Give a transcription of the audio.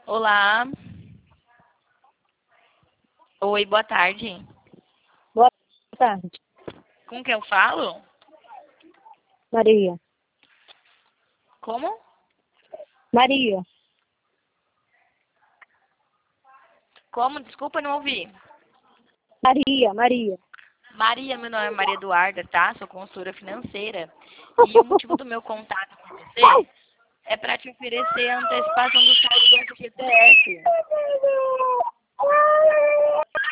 Olá. Oi, boa tarde. Boa tarde, Com quem eu falo? Maria. Como? Maria, Como? Desculpa, não ouvi. Maria. Maria, meu nome é Maria Eduarda, tá? Sou consultora financeira. E o motivo do meu contato com você é para te oferecer a antecipação do saldo do FGTS.